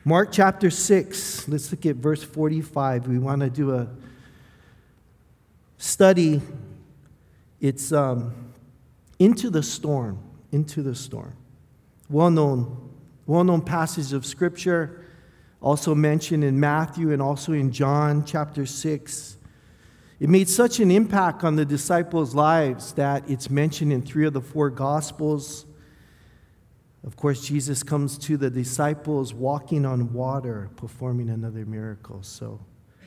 Mark chapter 6, let's look at verse 45. We want to do a study. It's into the storm, into the storm. Well-known passage of Scripture, also mentioned in Matthew and also in John chapter 6. It made such an impact on the disciples' lives that it's mentioned in 3 of the 4 Gospels. Of course, Jesus comes to the disciples walking on water, performing another miracle. So,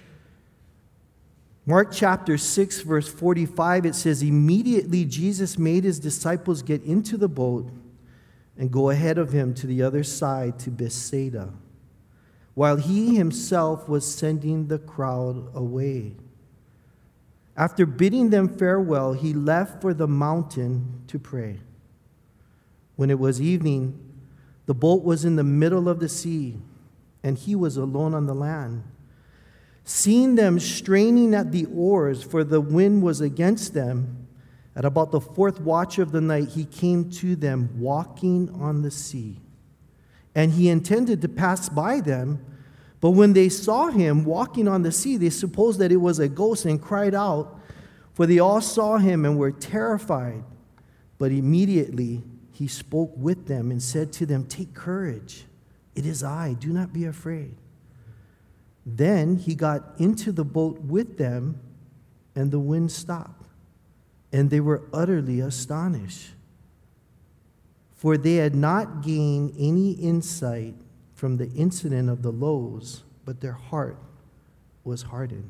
Mark chapter 6, verse 45, it says, "Immediately Jesus made his disciples get into the boat and go ahead of him to the other side to Bethsaida, while he himself was sending the crowd away. After bidding them farewell, he left for the mountain to pray. When it was evening, the boat was in the middle of the sea, and he was alone on the land. Seeing them straining at the oars, for the wind was against them, at about the 4th watch of the night, he came to them walking on the sea. And he intended to pass by them, but when they saw him walking on the sea, they supposed that it was a ghost and cried out, for they all saw him and were terrified. But immediately he spoke with them and said to them, 'Take courage, it is I, do not be afraid.' Then he got into the boat with them, and the wind stopped, and they were utterly astonished, for they had not gained any insight from the incident of the loaves, but their heart was hardened."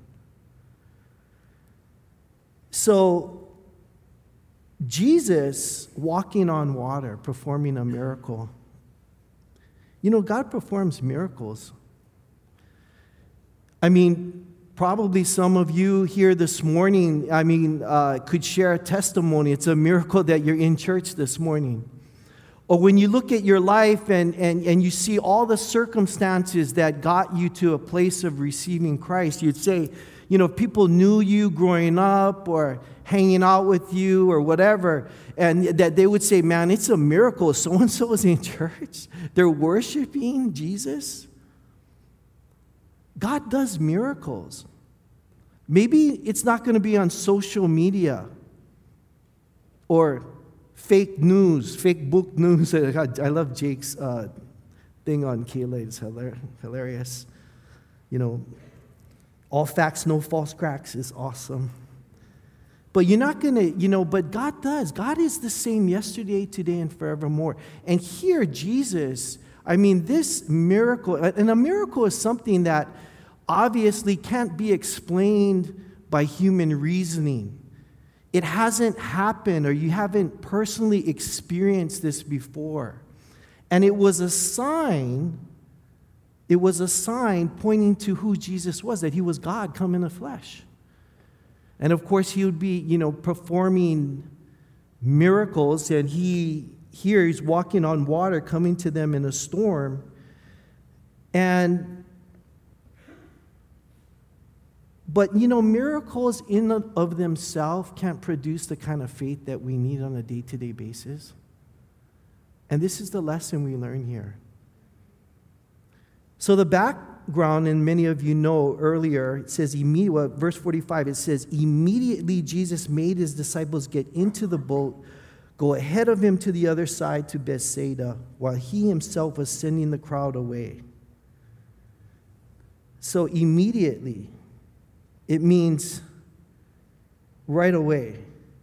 So, Jesus walking on water, performing a miracle. You know, God performs miracles. I mean, probably some of you here this morning, could share a testimony. It's a miracle that you're in church this morning. Or when you look at your life and you see all the circumstances that got you to a place of receiving Christ, you'd say, you know, people knew you growing up or hanging out with you or whatever, and that they would say, man, it's a miracle. So-and-so is in church. They're worshiping Jesus. God does miracles. Maybe it's not going to be on social media or fake news, fake book news. I love Jake's thing on Kayla. It's hilarious. You know, all facts, no false cracks is awesome. But you're not going to, but God does. God is the same yesterday, today, and forevermore. And here, Jesus, this miracle, and a miracle is something that obviously can't be explained by human reasoning. It hasn't happened, or you haven't personally experienced this before. And it was a sign pointing to who Jesus was, that he was God come in the flesh. And of course, he would be, performing miracles, and he's walking on water, coming to them in a storm. But miracles in and of themselves can't produce the kind of faith that we need on a day-to-day basis. And this is the lesson we learn here. So the background, and many of you know earlier, it says, verse 45, it says, "Immediately Jesus made his disciples get into the boat, go ahead of him to the other side to Bethsaida, while he himself was sending the crowd away." So immediately, it means right away.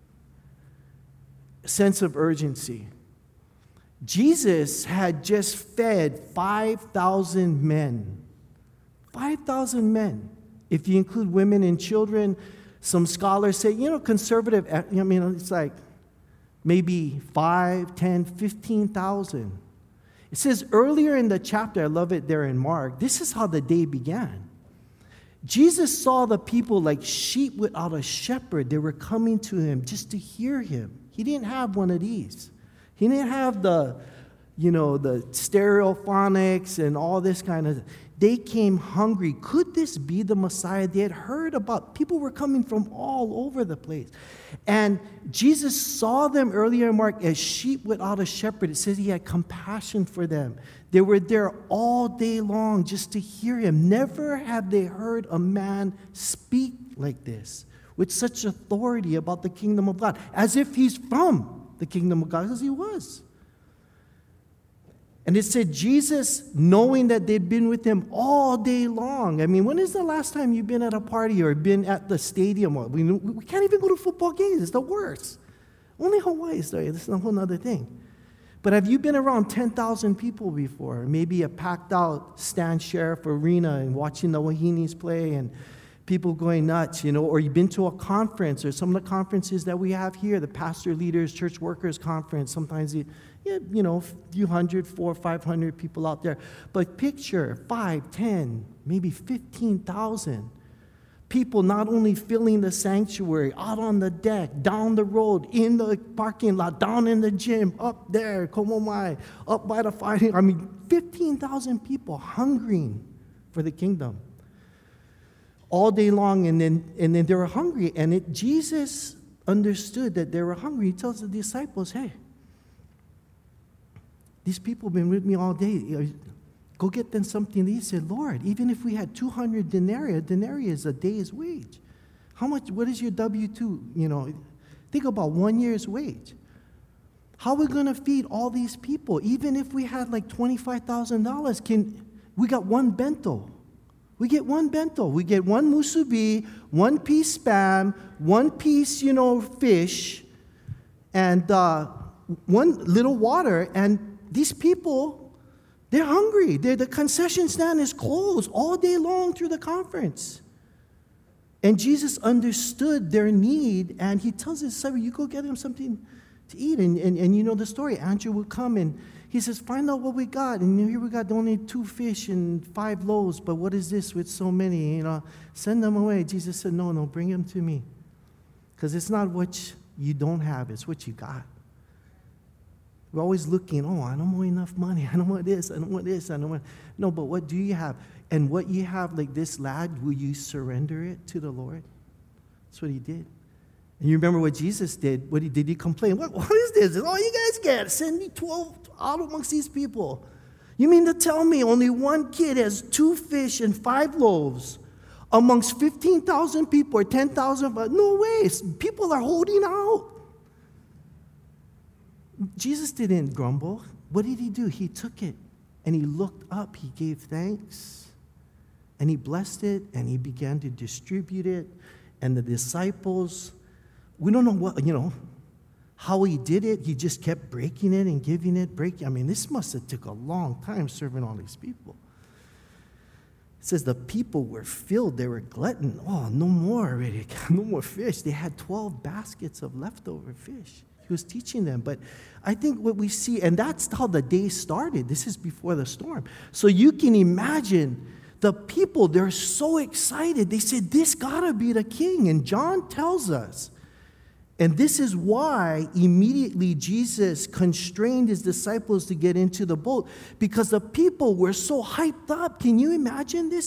A sense of urgency. Jesus had just fed 5,000 men. 5,000 men. If you include women and children, some scholars say, conservative, it's like maybe 5, 10, 15,000. It says earlier in the chapter, I love it there in Mark, this is how the day began. Jesus saw the people like sheep without a shepherd. They were coming to him just to hear him. He didn't have one of these. He didn't have the the stereophonics and all this kind of. They came hungry. Could this be the Messiah? They had heard about. People were coming from all over the place. And Jesus saw them earlier in Mark as sheep without a shepherd. It says he had compassion for them. They were there all day long just to hear him. Never have they heard a man speak like this, with such authority about the kingdom of God, as if he's from the kingdom of God, as he was. And it said Jesus, knowing that they'd been with him all day long. I mean, when is the last time you've been at a party or been at the stadium? We can't even go to football games. It's the worst. Only Hawaii is there. This is a whole other thing. But have you been around 10,000 people before? Maybe a packed out Stan Sheriff Arena and watching the Wahinis play and people going nuts, or you've been to a conference or some of the conferences that we have here, the pastor leaders, church workers conference. Sometimes a few hundred, 400 or 500 people out there. But picture 5, 10, maybe 15,000 people not only filling the sanctuary, out on the deck, down the road, in the parking lot, down in the gym, up there, Komomai, up by the fire. 15,000 people hungering for the kingdom. All day long, and then they were hungry. And Jesus understood that they were hungry. He tells the disciples, hey, these people have been with me all day. Go get them something to eat. He said, Lord, even if we had 200 denarii, a denarii is a day's wage. How much, what is your W-2? Think about 1 year's wage. How are we going to feed all these people? Even if we had like $25,000, we got one bento. We get one bento. We get one musubi, one piece spam, one piece, fish, and one little water. And these people, they're hungry. The concession stand is closed all day long through the conference. And Jesus understood their need, and he tells his disciples, you go get them something to eat. And you know the story. Andrew will come, and he says, find out what we got. And here we got only 2 fish and 5 loaves, but what is this with so many? Send them away. Jesus said, no, bring them to me. Because it's not what you don't have, it's what you got. We're always looking, I don't want enough money. I don't want this, I don't want this, I don't want. No, but what do you have? And what you have, like this lad, will you surrender it to the Lord? That's what he did. And you remember what Jesus did? What he did? He complained, what is this? All you guys get, send me 12 out amongst these people. You mean to tell me only one kid has 2 fish and 5 loaves amongst 15,000 people or 10,000? No way. People are holding out. Jesus didn't grumble. What did he do? He took it and he looked up. He gave thanks and he blessed it and he began to distribute it. And the disciples, we don't know how he did it. He just kept breaking it and giving it, this must have took a long time serving all these people. It says the people were filled. They were glutton. No more already. No more fish. They had 12 baskets of leftover fish. He was teaching them. But I think what we see, and that's how the day started. This is before the storm. So you can imagine the people, they're so excited. They said, this gotta be the king. And John tells us, and this is why immediately Jesus constrained his disciples to get into the boat, because the people were so hyped up. Can you imagine this?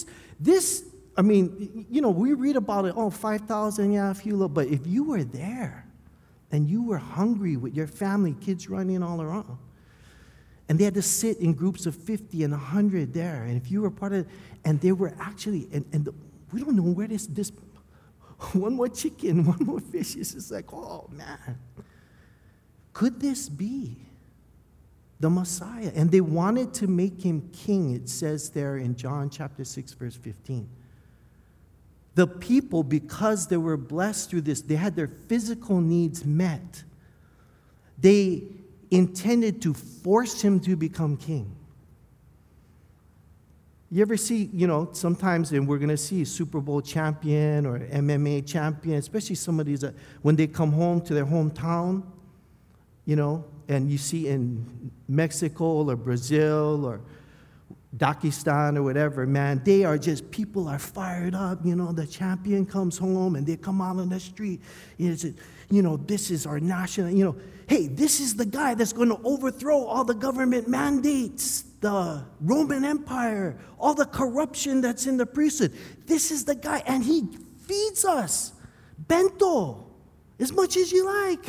We read about it, 5,000, a few little, but if you were there and you were hungry with your family, kids running all around, and they had to sit in groups of 50 and 100 there, and if you were part of it, and they were actually, we don't know where this one more chicken, one more fish. It's just like, oh, man. Could this be the Messiah? And they wanted to make him king, it says there in John chapter 6, verse 15. The people, because they were blessed through this, they had their physical needs met. They intended to force him to become king. You ever see, sometimes, and we're going to see Super Bowl champion or MMA champion, especially some of these, when they come home to their hometown, and you see in Mexico or Brazil or Dakistan or whatever, man, they are just, people are fired up. The champion comes home and they come out on the street. It's, this is our national, hey, this is the guy that's going to overthrow all the government mandates, the Roman Empire, all the corruption that's in the priesthood. This is the guy, and he feeds us bento as much as you like.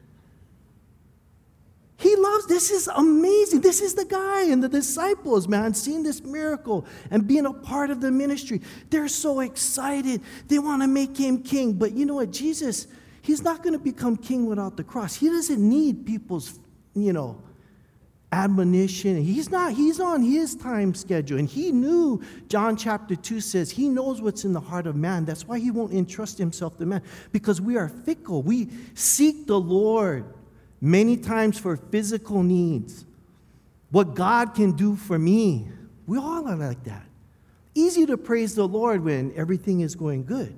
He loves, this is amazing. This is the guy, and the disciples, man, seeing this miracle and being a part of the ministry. They're so excited. They want to make him king. But you know what? Jesus, he's not going to become king without the cross. He doesn't need people's, admonition. He's on his time schedule. And he knew, John chapter 2 says, he knows what's in the heart of man. That's why he won't entrust himself to man, because we are fickle. We seek the Lord many times for physical needs. What God can do for me. We all are like that. Easy to praise the Lord when everything is going good.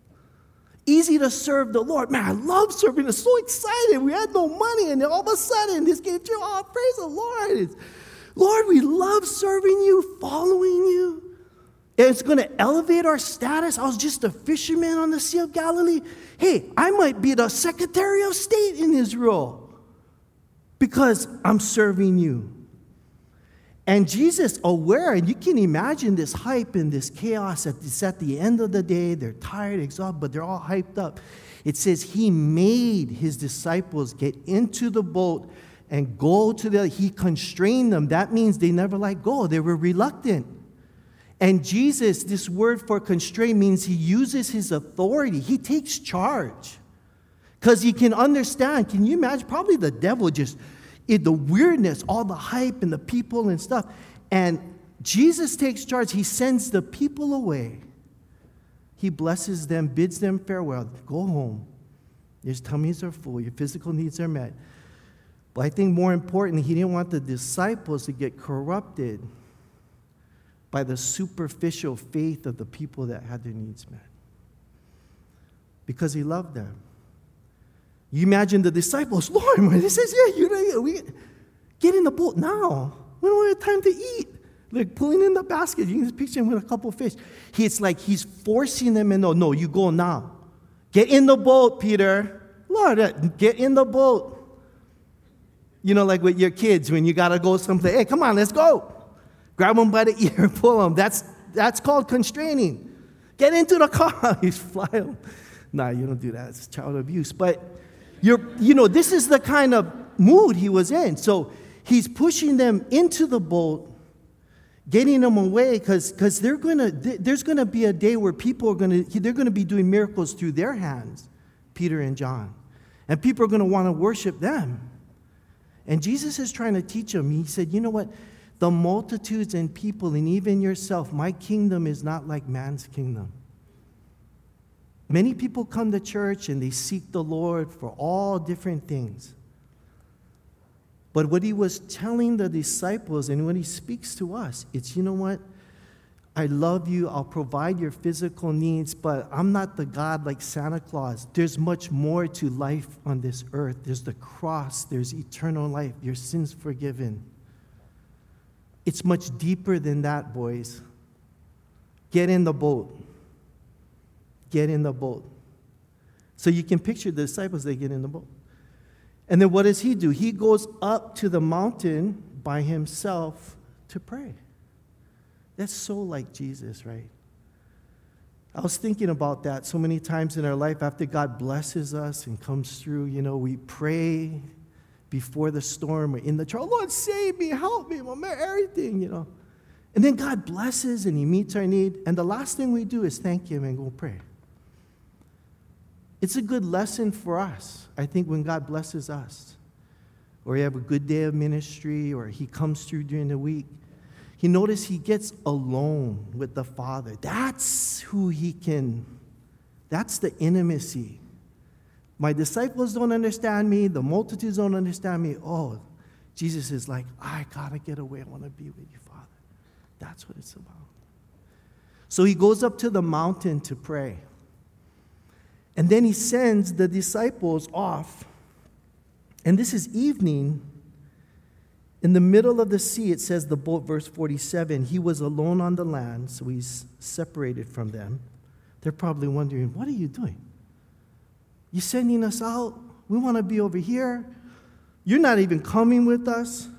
Easy to serve the Lord. Man, I love serving. I'm so excited. We had no money, and all of a sudden, this came through. Oh, praise the Lord. Lord, we love serving you, following you. And it's going to elevate our status. I was just a fisherman on the Sea of Galilee. Hey, I might be the Secretary of State in Israel because I'm serving you. And Jesus, aware, and you can imagine this hype and this chaos at the end of the day. They're tired, exhausted, but they're all hyped up. It says he made his disciples get into the boat and go to he constrained them. That means they never let go. They were reluctant. And Jesus, this word for constrain means he uses his authority. He takes charge. Because he can understand. Can you imagine? Probably the devil just, the weirdness, all the hype and the people and stuff. And Jesus takes charge. He sends the people away. He blesses them, bids them farewell. Go home. Your tummies are full. Your physical needs are met. But I think more importantly, he didn't want the disciples to get corrupted by the superficial faith of the people that had their needs met. Because he loved them. You imagine the disciples, Lord, he says, we get in the boat now. We don't have time to eat. Like pulling in the basket. You can just picture him with a couple of fish. It's like he's forcing them in. No, you go now. Get in the boat, Peter. Lord, get in the boat. Like with your kids when you got to go someplace. Hey, come on, let's go. Grab them by the ear, pull them. That's called constraining. Get into the car. He's flying. No, you don't do that. It's child abuse. But this is the kind of mood he was in. So he's pushing them into the boat, getting them away, because there's gonna be a day where people they're gonna be doing miracles through their hands, Peter and John, and people are gonna want to worship them. And Jesus is trying to teach them. He said, you know what? The multitudes and people, and even yourself, my kingdom is not like man's kingdom. Many people come to church and they seek the Lord for all different things. But what he was telling the disciples and when he speaks to us, it's, you know what? I love you. I'll provide your physical needs, but I'm not the God like Santa Claus. There's much more to life on this earth. There's the cross. There's eternal life. Your sins forgiven. It's much deeper than that, boys. Get in the boat. Get in the boat. So you can picture the disciples, they get in the boat. And then what does he do? He goes up to the mountain by himself to pray. That's so like Jesus, right? I was thinking about that so many times in our life after God blesses us and comes through, we pray before the storm or in the trial. Lord, save me, help me, everything, And then God blesses and he meets our need. And the last thing we do is thank him and go pray. It's a good lesson for us, I think, when God blesses us. Or we have a good day of ministry, or he comes through during the week. He gets alone with the Father. That's that's the intimacy. My disciples don't understand me. The multitudes don't understand me. Oh, Jesus is like, I got to get away. I want to be with you, Father. That's what it's about. So he goes up to the mountain to pray. And then he sends the disciples off. And this is evening. In the middle of the sea, it says the boat, verse 47, he was alone on the land, so he's separated from them. They're probably wondering, what are you doing? You sending us out? We want to be over here. You're not even coming with us.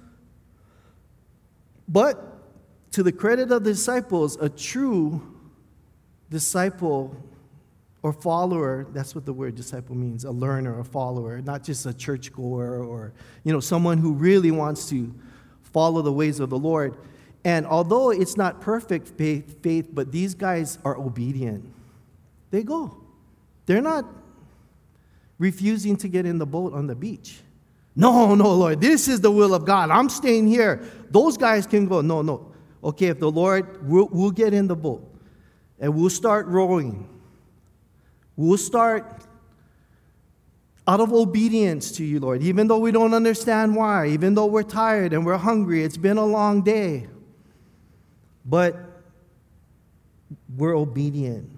But to the credit of the disciples, a true disciple or follower, that's what the word disciple means, a learner, a follower, not just a churchgoer or, someone who really wants to follow the ways of the Lord. And although it's not perfect faith, but these guys are obedient. They go. They're not refusing to get in the boat on the beach. No, Lord, this is the will of God. I'm staying here. Those guys can go. No. Okay, if the Lord, we'll get in the boat and we'll start rowing. We'll start out of obedience to you, Lord, even though we don't understand why, even though we're tired and we're hungry. It's been a long day. But we're obedient.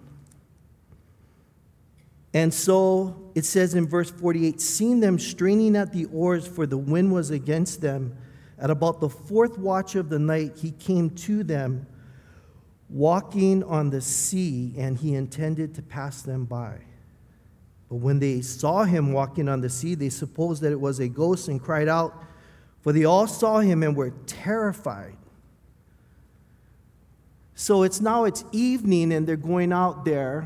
And so it says in verse 48, seeing them straining at the oars, for the wind was against them, at about the fourth watch of the night, he came to them, walking on the sea, and he intended to pass them by. But when they saw him walking on the sea, they supposed that it was a ghost and cried out, for they all saw him and were terrified. So it's evening, and they're going out there.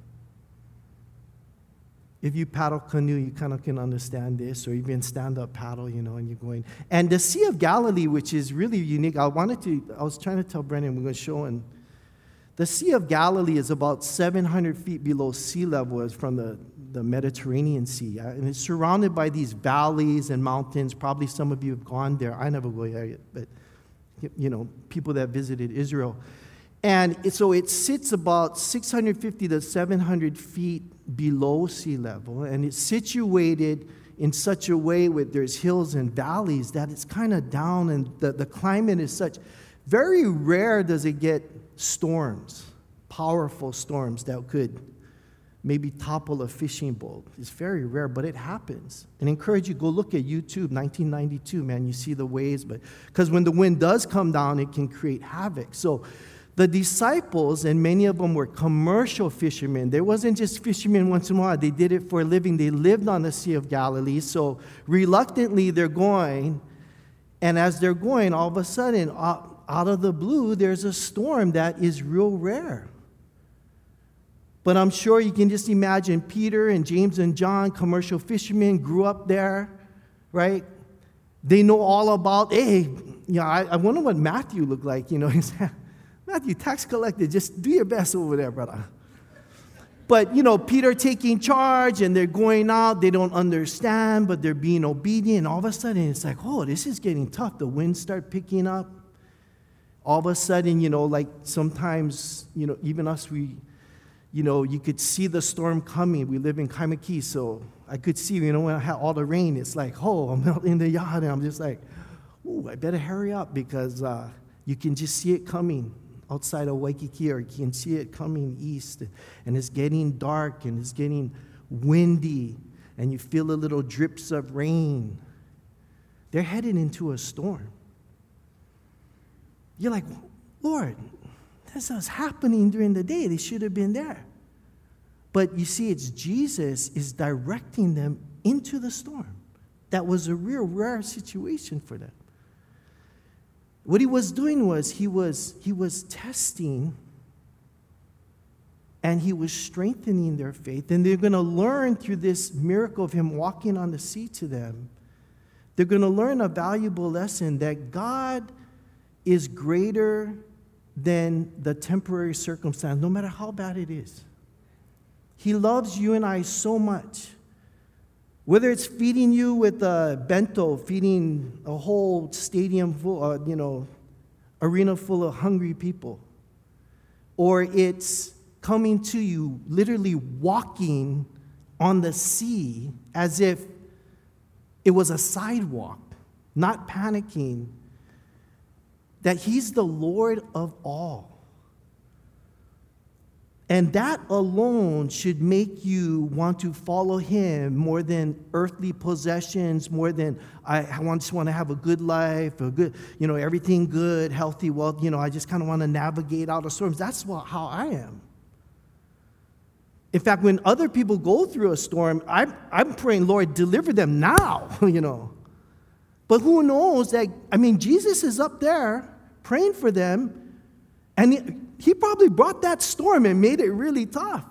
If you paddle canoe, you kind of can understand this, or even stand-up paddle, and you're going. And the Sea of Galilee, which is really unique, I was trying to tell Brennan, we're going to show him. The Sea of Galilee is about 700 feet below sea level from the Mediterranean Sea. And it's surrounded by these valleys and mountains. Probably some of you have gone there. I never go there yet, but, people that visited Israel. And so it sits about 650 to 700 feet below sea level, and it's situated in such a way where there's hills and valleys that it's kind of down, and the climate is such. Very rare does it get storms, powerful storms that could maybe topple a fishing boat. It's very rare, but it happens. And I encourage you, go look at YouTube, 1992, man. You see the waves, but because when the wind does come down, it can create havoc. So the disciples, and many of them were commercial fishermen. They wasn't just fishermen once in a while. They did it for a living. They lived on the Sea of Galilee. So reluctantly, they're going. And as they're going, all of a sudden, out of the blue, there's a storm that is real rare. But I'm sure you can just imagine Peter and James and John, commercial fishermen, grew up there, right? They know all about, I wonder what Matthew looked like, Matthew, tax collector, just do your best over there, brother. But, Peter taking charge, and they're going out. They don't understand, but they're being obedient. All of a sudden, it's like, this is getting tough. The winds start picking up. All of a sudden, like sometimes, even us, you could see the storm coming. We live in Kaimaki, so I could see, when I had all the rain, it's like, I'm out in the yard, and I'm just like, I better hurry up, because you can just see it coming. Outside of Waikiki, or you can see it coming east, and it's getting dark, and it's getting windy, and you feel the little drips of rain. They're headed into a storm. You're like, Lord, this was happening during the day. They should have been there. But you see, it's Jesus is directing them into the storm. That was a real rare situation for them. What he was doing was he was testing, and he was strengthening their faith. And they're going to learn through this miracle of him walking on the sea to them. They're going to learn a valuable lesson that God is greater than the temporary circumstance, no matter how bad it is. He loves you and I so much. Whether it's feeding you with a bento, feeding a whole stadium full, arena full of hungry people, or it's coming to you, literally walking on the sea as if it was a sidewalk, not panicking, that he's the Lord of all. And that alone should make you want to follow him more than earthly possessions, more than I just want to have a good life, a good, everything good, healthy, well, I just kind of want to navigate out of storms. That's how I am. In fact, when other people go through a storm, I'm praying, Lord, deliver them now, But who knows that, Jesus is up there praying for them, and he probably brought that storm and made it really tough.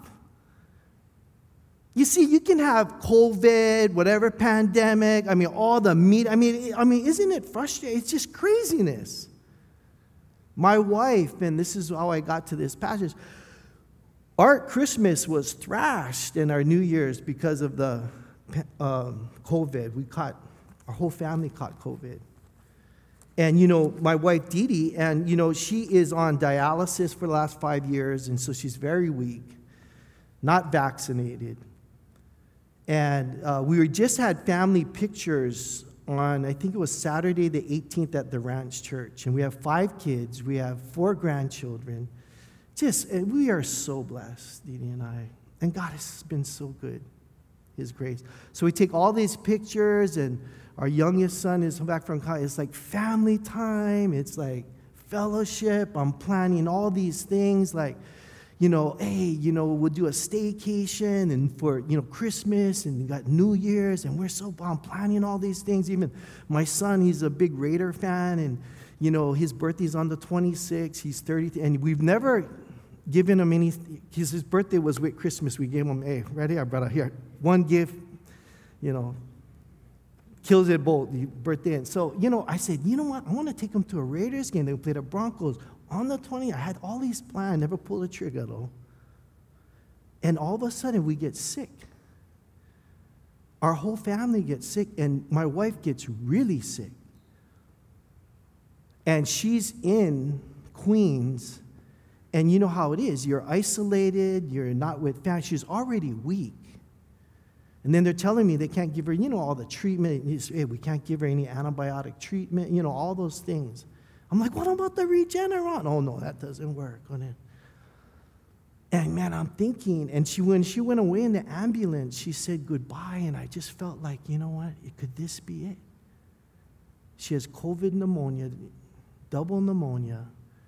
You see, you can have COVID, whatever pandemic, all the media. Isn't it frustrating? It's just craziness. My wife, and this is how I got to this passage, our Christmas was thrashed in our New Year's because of the COVID. Our whole family caught COVID. And, my wife, Dee Dee, and, she is on dialysis for the last 5 years, and so she's very weak, not vaccinated. And we just had family pictures on, I think it was Saturday the 18th at the Ranch Church. And we have 5 kids. We have 4 grandchildren. We are so blessed, Dee Dee and I. And God has been so good, his grace. So we take all these pictures, and our youngest son is back from college. It's like family time. It's like fellowship. I'm planning all these things like, we'll do a staycation and for, Christmas, and we got New Year's, and I'm planning all these things. Even my son, he's a big Raider fan, and, his birthday's on the 26th. He's 30, and we've never given him any, his birthday was with Christmas. We gave him, hey, right here, brother, here, one gift, kills it both, the birthday. And so, I said, you know what? I want to take him to a Raiders game. They play the Broncos on the 20th. I had all these plans, never pulled a trigger though. And all of a sudden, we get sick. Our whole family gets sick, and my wife gets really sick. And she's in Queens, and you know how it is. You're isolated, you're not with family. She's already weak. And then they're telling me they can't give her, all the treatment. Hey, we can't give her any antibiotic treatment, all those things. I'm like, what about the Regeneron? Oh, no, that doesn't work. And man, I'm thinking, and when she went away in the ambulance, she said goodbye, and I just felt like, you know what, could this be it? She has COVID pneumonia, double pneumonia,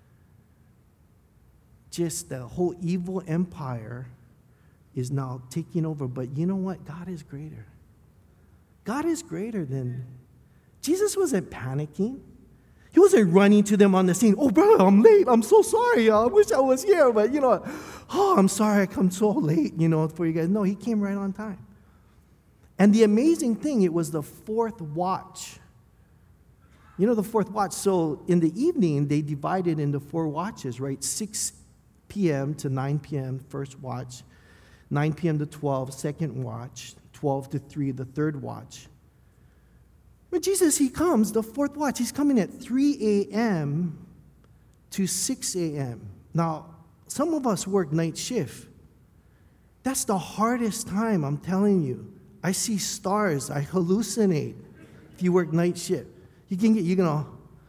just the whole evil empire is now taking over. But you know what? God is greater. God is greater than... Jesus wasn't panicking. He wasn't running to them on the scene. Oh, brother, I'm late. I'm so sorry. I wish I was here. But, I'm sorry I come so late, for you guys. No, he came right on time. And the amazing thing, it was the 4th watch. The 4th watch. So in the evening, they divided into 4 watches, right? 6 p.m. to 9 p.m., first watch. 9 p.m. to 12, second watch. 12 to 3, the third watch. When Jesus, he comes, the 4th watch, he's coming at 3 a.m. to 6 a.m. Now, some of us work night shift. That's the hardest time, I'm telling you. I see stars, I hallucinate if you work night shift. You're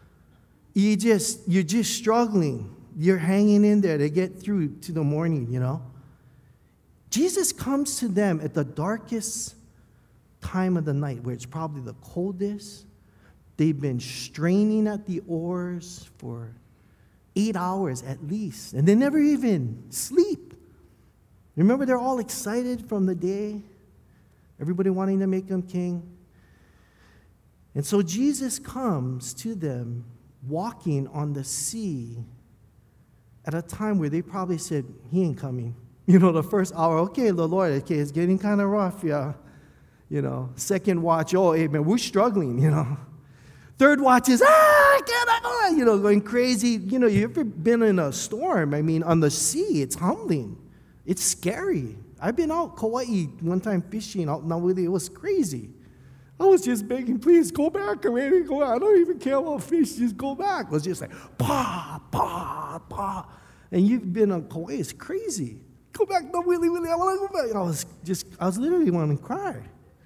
just struggling. You're hanging in there to get through to the morning, Jesus comes to them at the darkest time of the night, where it's probably the coldest. They've been straining at the oars for 8 hours at least, and they never even sleep. Remember, they're all excited from the day, everybody wanting to make him king. And so Jesus comes to them walking on the sea at a time where they probably said, he ain't coming. The first hour, okay, the Lord, okay, it's getting kind of rough, yeah. Second watch, oh, hey, man, we're struggling, Third watch is, going crazy. You ever been in a storm? On the sea, it's humbling. It's scary. I've been out Kauai one time fishing out in Nauwili. It was crazy. I was just begging, please go back already. Go back. I don't even care about fish. Just go back. It was just like, pa, pa, pa. And you've been on Kauai. It's crazy. Go back, no, Willie, I want to go back. I was literally wanting to cry.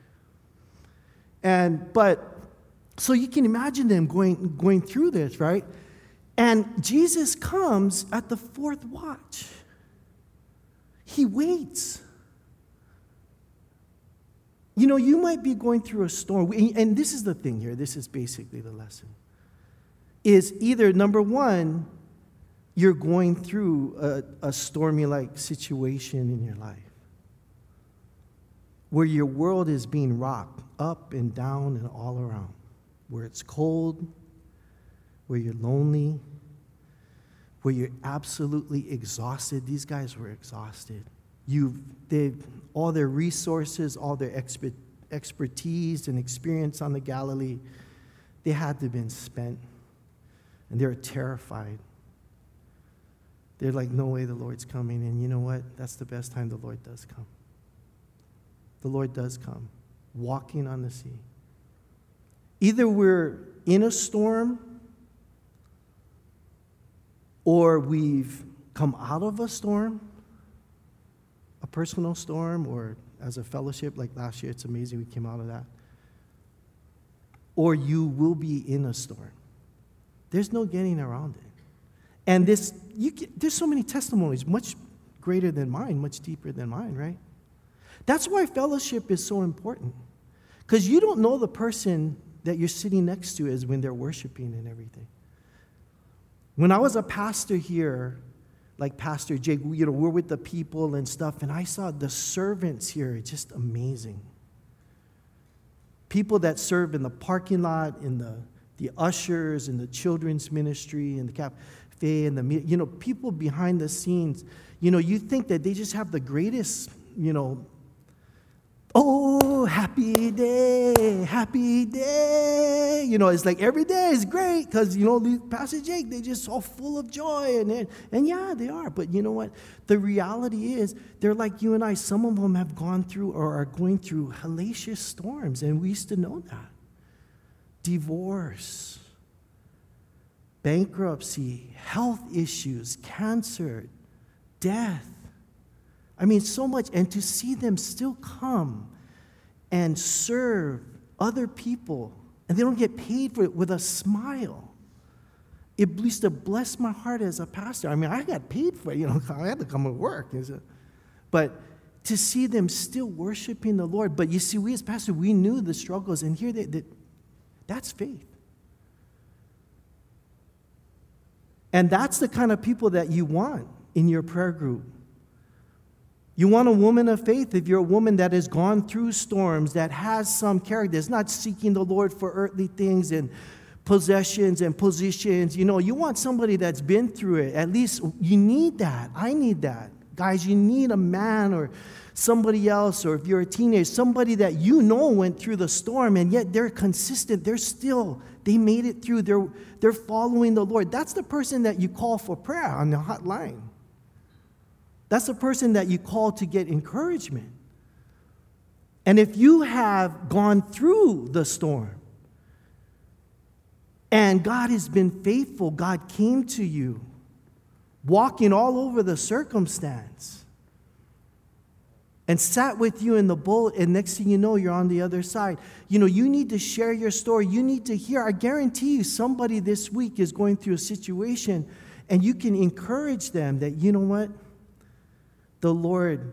So you can imagine them going through this, right? And Jesus comes at the 4th watch. He waits. You know, you might be going through a storm, and this is the thing here, this is basically the lesson, is either, number one, you're going through a stormy-like situation in your life, where your world is being rocked up and down and all around, where it's cold, where you're lonely, where you're absolutely exhausted. These guys were exhausted. All their resources, all their expertise and experience on the Galilee, they had to have been spent. And they were terrified. They're like, no way the Lord's coming. And you know what? That's the best time the Lord does come. The Lord does come, walking on the sea. Either we're in a storm, or we've come out of a storm, a personal storm, or as a fellowship like last year. It's amazing we came out of that. Or you will be in a storm. There's no getting around it. And there's so many testimonies, much greater than mine, much deeper than mine, right? That's why fellowship is so important. Because you don't know the person that you're sitting next to is when they're worshiping and everything. When I was a pastor here, like Pastor Jake, we're with the people and stuff, and I saw the servants here, just amazing. People that serve in the parking lot, in the ushers, in the children's ministry, in the cafe, and the people behind the scenes. You think that they just have the greatest, oh, happy day, happy day. It's like every day is great because, Pastor Jake, they're just all full of joy. And yeah, they are. But you know what? The reality is they're like you and I. Some of them have gone through or are going through hellacious storms, and we used to know that. Divorce, bankruptcy, health issues, cancer, death. I mean, so much. And to see them still come and serve other people, and they don't get paid for it, with a smile. It used to bless my heart as a pastor. I mean, I got paid for it. I had to come to work. But to see them still worshiping the Lord. But you see, we as pastors, we knew the struggles. And here, that's faith. And that's the kind of people that you want in your prayer group. You want a woman of faith. If you're a woman that has gone through storms, that has some character, is not seeking the Lord for earthly things and possessions and positions. You want somebody that's been through it. At least you need that. I need that. Guys, you need a man or somebody else, or if you're a teenager, somebody that went through the storm, and yet they're consistent. They made it through. They're following the Lord. That's the person that you call for prayer on the hotline. That's the person that you call to get encouragement. And if you have gone through the storm and God has been faithful, God came to you, walking all over the circumstance, and sat with you in the boat, and next thing you know, you're on the other side. You need to share your story. You need to hear. I guarantee you somebody this week is going through a situation, and you can encourage them that, you know what? The Lord,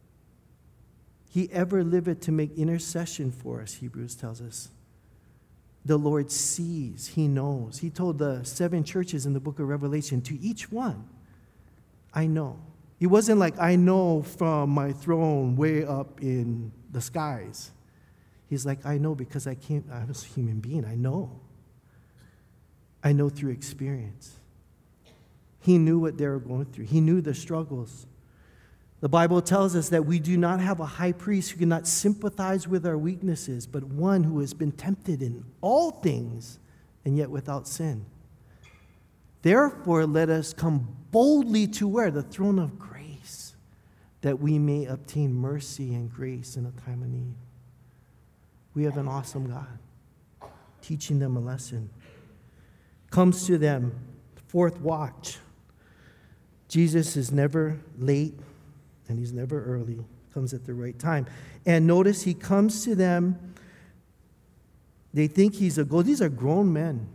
He ever liveth to make intercession for us, Hebrews tells us. The Lord sees, He knows. He told the 7 churches in the book of Revelation, to each one, I know. He wasn't like, I know from my throne way up in the skies. He's like, I know because I was a human being. I know. I know through experience. He knew what they were going through. He knew the struggles. The Bible tells us that we do not have a high priest who cannot sympathize with our weaknesses, but one who has been tempted in all things and yet without sin. Therefore, let us come boldly to where? The throne of grace, that we may obtain mercy and grace in a time of need. We have an awesome God teaching them a lesson. Comes to them, fourth watch. Jesus is never late. And He's never early. Comes at the right time. And notice He comes to them. They think He's a ghost. These are grown men.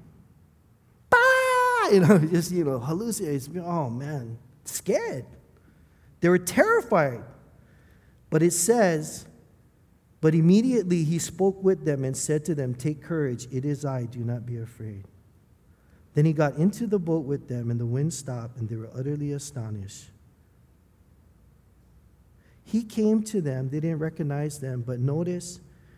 Bah! Just, hallucinates. Oh, man. Scared. They were terrified. But it says, but immediately he spoke with them and said to them, take courage, it is I, do not be afraid. Then he got into the boat with them, and the wind stopped, and they were utterly astonished. He came to them. They didn't recognize them, but notice,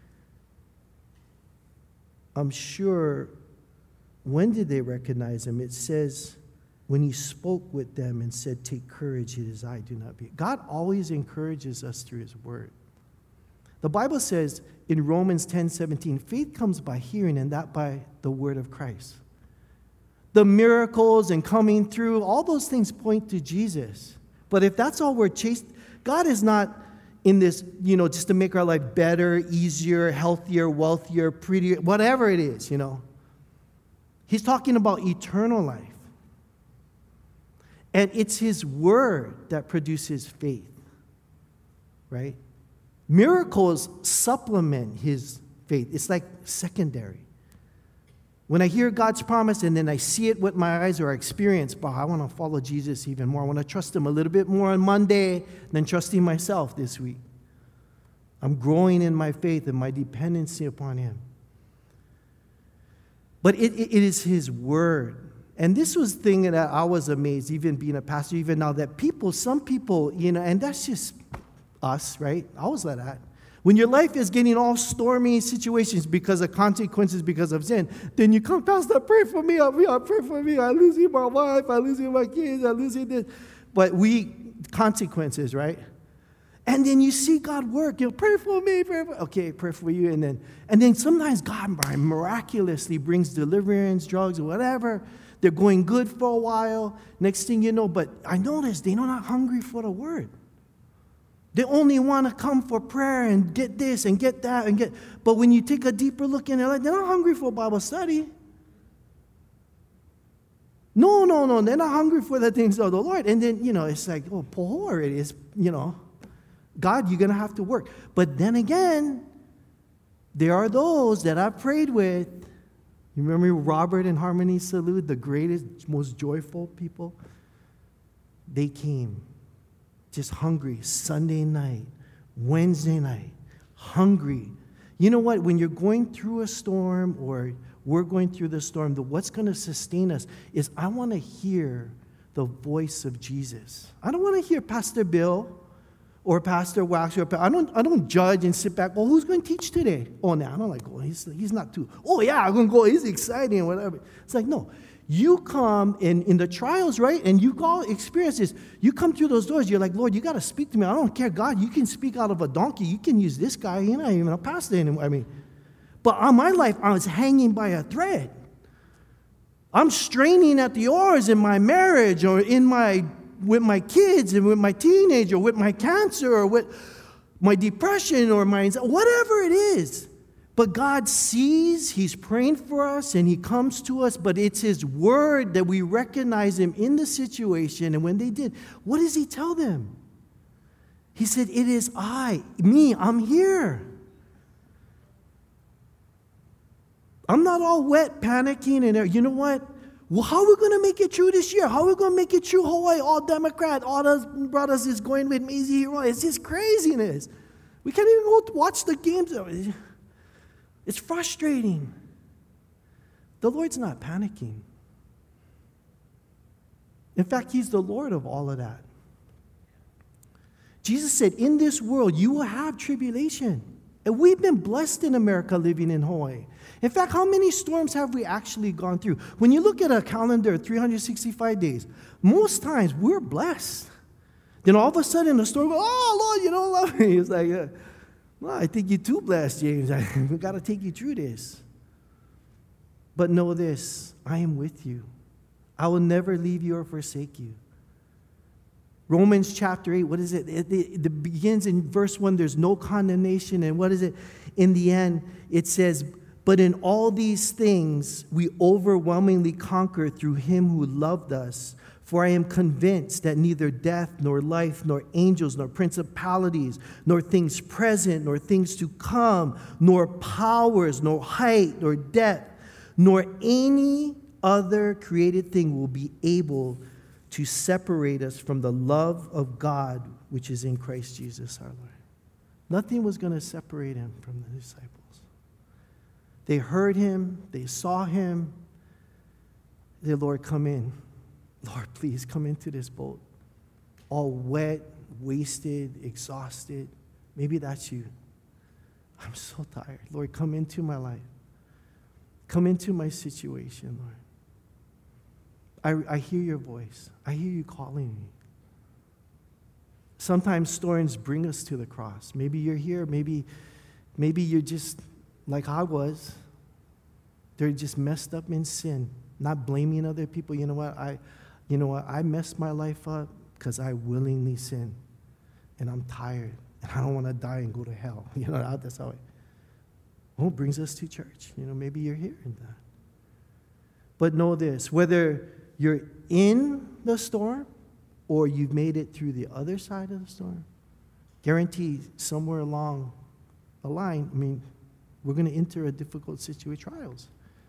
I'm sure, when did they recognize him? It says, when he spoke with them and said, take courage, it is I, do not be. God always encourages us through his word. The Bible says in Romans 10:17, faith comes by hearing, and that by the word of Christ. The miracles and coming through, all those things point to Jesus. But if that's all we're chasing, God is not in this, just to make our life better, easier, healthier, wealthier, prettier, whatever it is, He's talking about eternal life. And it's his word that produces faith, right? Miracles supplement his faith. It's like secondary. When I hear God's promise and then I see it with my eyes or I experience, I want to follow Jesus even more. I want to trust him a little bit more on Monday than trusting myself this week. I'm growing in my faith and my dependency upon him. But it is his word. And this was the thing that I was amazed, even being a pastor, even now, that some people, and that's just us, right? I was like that. When your life is getting all stormy situations because of consequences, because of sin, then you come, Pastor, pray for me. Pray for me. I'm losing my wife. I'm losing my kids. I'm losing this. But consequences, right? And then you see God work. Pray for me. Okay, pray for you. And then sometimes God miraculously brings deliverance, drugs, or whatever. They're going good for a while. Next thing you know, but I noticed they're not hungry for the word. They only want to come for prayer and get this and get that But when you take a deeper look in their life, they're not hungry for Bible study. No, they're not hungry for the things of the Lord. And then, it's like, poor it is, God, you're going to have to work. But then again, there are those that I've prayed with. You remember Robert and Harmony Salud, the greatest, most joyful people? They came. Just hungry, Sunday night, Wednesday night, hungry. You know what? When you're going through a storm or we're going through the storm, what's going to sustain us is I want to hear the voice of Jesus. I don't want to hear Pastor Bill or Pastor Wax. I don't judge and sit back. Well, who's going to teach today? Oh, no, I don't like going. He's not too. Oh, yeah, I'm going to go. He's exciting and whatever. It's like, no. You come in the trials, right? And you all experience this. You come through those doors. You're like, Lord, you got to speak to me. I don't care. God, you can speak out of a donkey. You can use this guy. You're not even a pastor anymore. But on my life, I was hanging by a thread. I'm straining at the oars in my marriage or with my kids and with my teenager, or with my cancer or with my depression or my anxiety, whatever it is. But God sees, he's praying for us, and he comes to us, but it's his word that we recognize him in the situation. And when they did, what does he tell them? He said, it is I'm here. I'm not all wet, panicking, and you know what? Well, how are we going to make it through this year? How are we going to make it through Hawaii? All Democrat, all those brothers is going with Mazie Hero. It's just craziness. We can't even go watch the games. It's frustrating. The Lord's not panicking. In fact, he's the Lord of all of that. Jesus said, in this world, you will have tribulation. And we've been blessed in America living in Hawaii. In fact, how many storms have we actually gone through? When you look at a calendar, 365 days, most times we're blessed. Then all of a sudden the storm goes, oh, Lord, you don't love me. It's like, well, I think you're too blessed, James. We've got to take you through this. But know this, I am with you. I will never leave you or forsake you. Romans chapter 8, what is it? It begins in verse 1, there's no condemnation. And what is it? In the end, it says, but in all these things, we overwhelmingly conquer through him who loved us. For I am convinced that neither death, nor life, nor angels, nor principalities, nor things present, nor things to come, nor powers, nor height, nor depth, nor any other created thing will be able to separate us from the love of God which is in Christ Jesus our Lord. Nothing was going to separate him from the disciples. They heard him. They saw him. They said, Lord, come in. Lord, please come into this boat. All wet, wasted, exhausted. Maybe that's you. I'm so tired. Lord, come into my life. Come into my situation, Lord. I hear your voice. I hear you calling me. Sometimes storms bring us to the cross. Maybe you're here. Maybe you're just like I was. They're just messed up in sin, not blaming other people. You know what? I messed my life up because I willingly sinned, and I'm tired, and I don't want to die and go to hell. That's how it brings us to church. Maybe you're hearing that. But know this, whether you're in the storm or you've made it through the other side of the storm, guarantee somewhere along the line, we're going to enter a difficult situation, trials.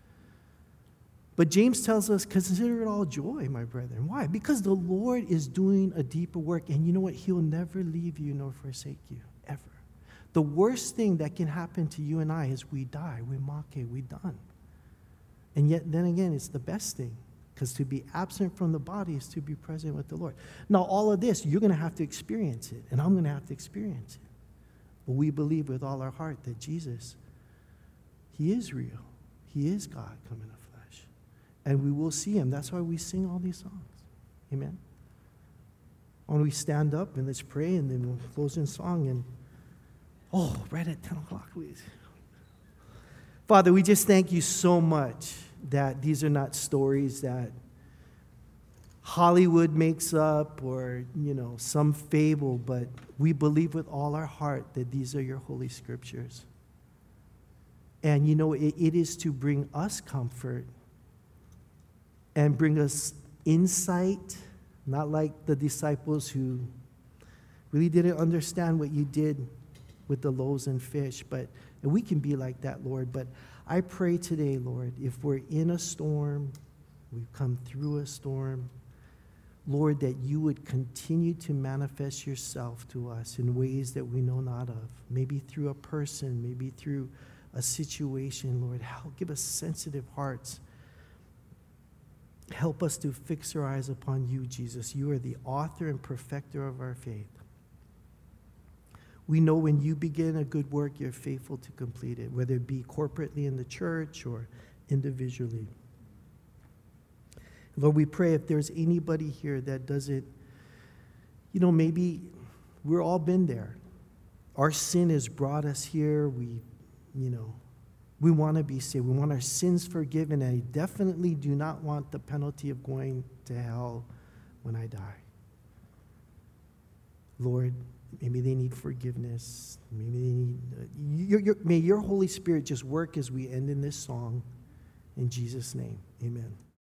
But James tells us, consider it all joy, my brethren. Why? Because the Lord is doing a deeper work, and you know what? He'll never leave you nor forsake you, ever. The worst thing that can happen to you and I is we die, we mock it, we done. And yet, then again, it's the best thing, because to be absent from the body is to be present with the Lord. Now, all of this, you're going to have to experience it, and I'm going to have to experience it. But we believe with all our heart that Jesus, he is real. He is God come in the flesh. And we will see him. That's why we sing all these songs. Amen. When we stand up and let's pray, and then we'll close in song. And right at 10 o'clock, please. Father, we just thank you so much that these are not stories that Hollywood makes up or, some fable, but we believe with all our heart that these are your holy scriptures. And, it is to bring us comfort and bring us insight, not like the disciples who really didn't understand what you did with the loaves and fish, and we can be like that, Lord. But I pray today, Lord, if we're in a storm, we've come through a storm, Lord, that you would continue to manifest yourself to us in ways that we know not of, maybe through a person, maybe through a situation, Lord. Give us sensitive hearts. Help us to fix our eyes upon you, Jesus. You are the author and perfecter of our faith. We know when you begin a good work, you're faithful to complete it, whether it be corporately in the church or individually. Lord, we pray if there's anybody here that doesn't, maybe we've all been there. Our sin has brought us here. We want to be saved. We want our sins forgiven. And I definitely do not want the penalty of going to hell when I die. Lord, maybe they need forgiveness. Maybe they need, may your Holy Spirit just work as we end in this song. In Jesus' name, amen.